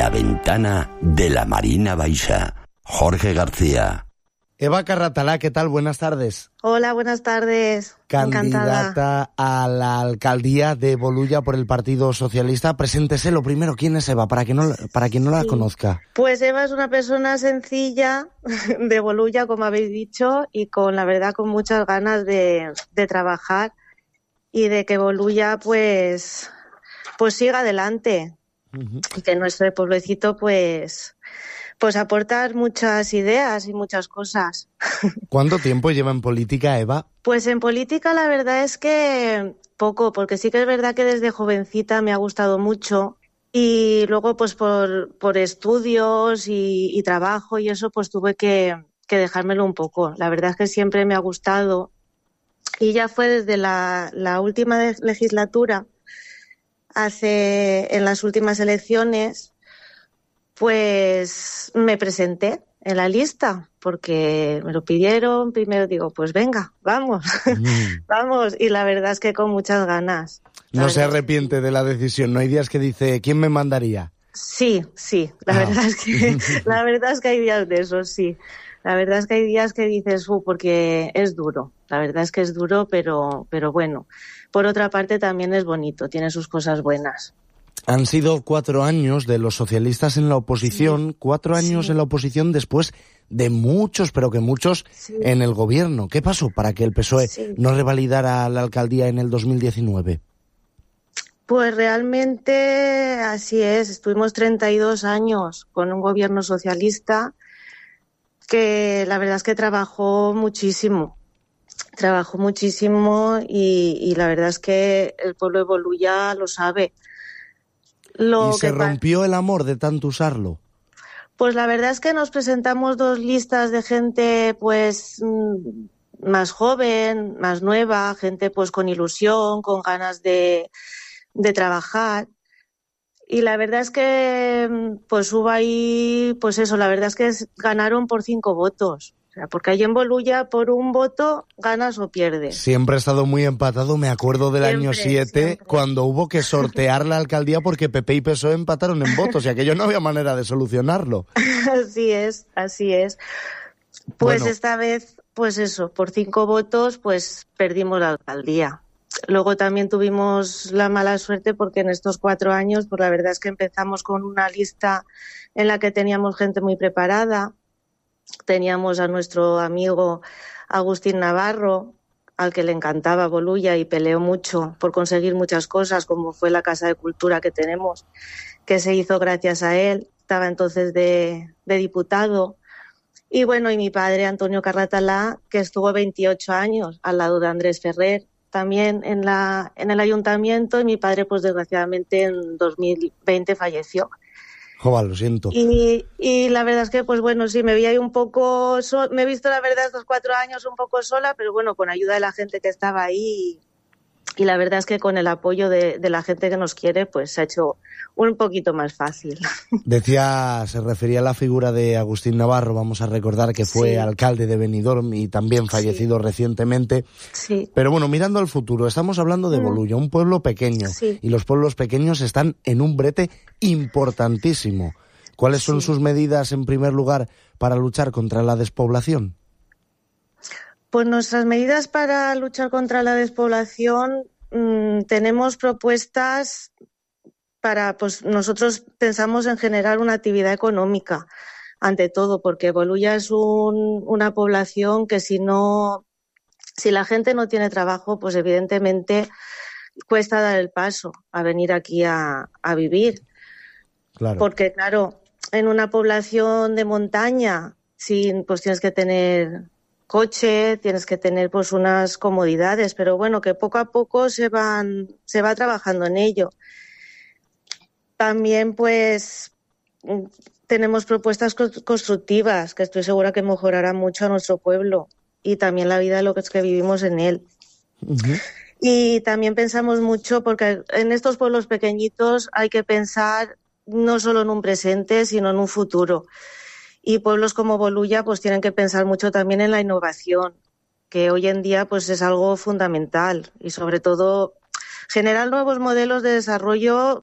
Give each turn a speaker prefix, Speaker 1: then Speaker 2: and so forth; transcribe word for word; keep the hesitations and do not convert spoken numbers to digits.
Speaker 1: La ventana de la Marina Baixa. Jorge García.
Speaker 2: Eva Carratalá, ¿qué tal? Buenas tardes.
Speaker 3: Hola, buenas tardes.
Speaker 2: Candidata
Speaker 3: Encantada.
Speaker 2: a la alcaldía de Bolulla por el Partido Socialista. Preséntese lo primero. ¿Quién es Eva? Para quien no, para quien no la
Speaker 3: Sí.
Speaker 2: conozca.
Speaker 3: Pues Eva es una persona sencilla de Bolulla, como habéis dicho, y con la verdad con muchas ganas de, de trabajar y de que Bolulla pues, pues siga adelante. Uh-huh. Y que nuestro pueblecito pues... pues aportar muchas ideas y muchas cosas.
Speaker 2: ¿Cuánto tiempo lleva en política, Eva?
Speaker 3: Pues en política la verdad es que poco, porque sí que es verdad que desde jovencita me ha gustado mucho y luego pues por, por estudios y, y trabajo y eso pues tuve que, que dejármelo un poco. La verdad es que siempre me ha gustado y ya fue desde la, la última legislatura, hace en las últimas elecciones, pues me presenté en la lista porque me lo pidieron. Primero digo, pues venga, vamos, mm. vamos. Y la verdad es que con muchas ganas.
Speaker 2: No se arrepiente que... de la decisión. No hay días que dice, ¿quién me mandaría?
Speaker 3: Sí, sí. La ah. verdad es que la verdad es que hay días de eso, sí. La verdad es que hay días que dices, uh, porque es duro. La verdad es que es duro, pero, pero bueno. Por otra parte también es bonito, tiene sus cosas buenas.
Speaker 2: Han sido cuatro años de los socialistas en la oposición, sí, cuatro años sí. en la oposición después de muchos, pero que muchos, sí. en el gobierno. ¿Qué pasó para que el P S O E sí. no revalidara la alcaldía en el dos mil diecinueve?
Speaker 3: Pues realmente así es. Estuvimos treinta y dos años con un gobierno socialista que la verdad es que trabajó muchísimo. Trabajó muchísimo y, y la verdad es que el pueblo de Bolulla lo sabe.
Speaker 2: Lo ¿Y se rompió pa- el amor de tanto usarlo?
Speaker 3: Pues la verdad es que nos presentamos dos listas de gente pues más joven, más nueva, gente pues con ilusión, con ganas de, de trabajar. Y la verdad es que pues hubo ahí, pues eso, la verdad es que ganaron por cinco votos. O sea, porque ahí en Bolulla por un voto ganas o pierdes.
Speaker 2: Siempre ha estado muy empatado. Me acuerdo del siempre, año siete, cuando hubo que sortear la alcaldía porque P P y P S O E empataron en votos y aquello no había manera de solucionarlo.
Speaker 3: Así es, así es. Pues bueno. Esta vez, pues eso, por cinco votos, pues perdimos la alcaldía. Luego también tuvimos la mala suerte porque en estos cuatro años, pues la verdad es que empezamos con una lista en la que teníamos gente muy preparada. Teníamos a nuestro amigo Agustín Navarro, al que le encantaba Bolulla y peleó mucho por conseguir muchas cosas, como fue la Casa de Cultura que tenemos, que se hizo gracias a él. Estaba entonces de, de diputado. Y bueno, y mi padre, Antonio Carratalá, que estuvo veintiocho años al lado de Andrés Ferrer, también en, la, en el ayuntamiento, y mi padre, pues desgraciadamente en dos mil veinte falleció.
Speaker 2: Joder, lo siento.
Speaker 3: Y, y la verdad es que, pues bueno, sí, me vi ahí un poco, so- me he visto la verdad estos cuatro años un poco sola, pero bueno, con ayuda de la gente que estaba ahí y, y la verdad es que con el apoyo de, de la gente que nos quiere, pues se ha hecho un poquito más fácil.
Speaker 2: Decía, se refería a la figura de Agustín Navarro, vamos a recordar que fue sí. alcalde de Benidorm y también fallecido sí. recientemente.
Speaker 3: Sí.
Speaker 2: Pero bueno, mirando al futuro, estamos hablando de Bolulla, un pueblo pequeño, sí. y los pueblos pequeños están en un brete importantísimo. ¿Cuáles son sí. sus medidas, en primer lugar, para luchar contra la despoblación?
Speaker 3: Pues nuestras medidas para luchar contra la despoblación, mmm, tenemos propuestas para, pues nosotros pensamos en generar una actividad económica, ante todo, porque Bolulla es un, una población que si no, si la gente no tiene trabajo, pues evidentemente cuesta dar el paso a venir aquí a, a vivir.
Speaker 2: Claro.
Speaker 3: Porque claro, en una población de montaña, sin, pues tienes que tener coche, tienes que tener pues unas comodidades, pero bueno, que poco a poco se van, se va trabajando en ello. También, pues, tenemos propuestas constructivas que estoy segura que mejorarán mucho a nuestro pueblo y también la vida de lo que es que vivimos en él. Uh-huh. Y también pensamos mucho, porque en estos pueblos pequeñitos hay que pensar no solo en un presente, sino en un futuro. Y pueblos como Bolulla, pues, tienen que pensar mucho también en la innovación, que hoy en día, pues, es algo fundamental y, sobre todo, generar nuevos modelos de desarrollo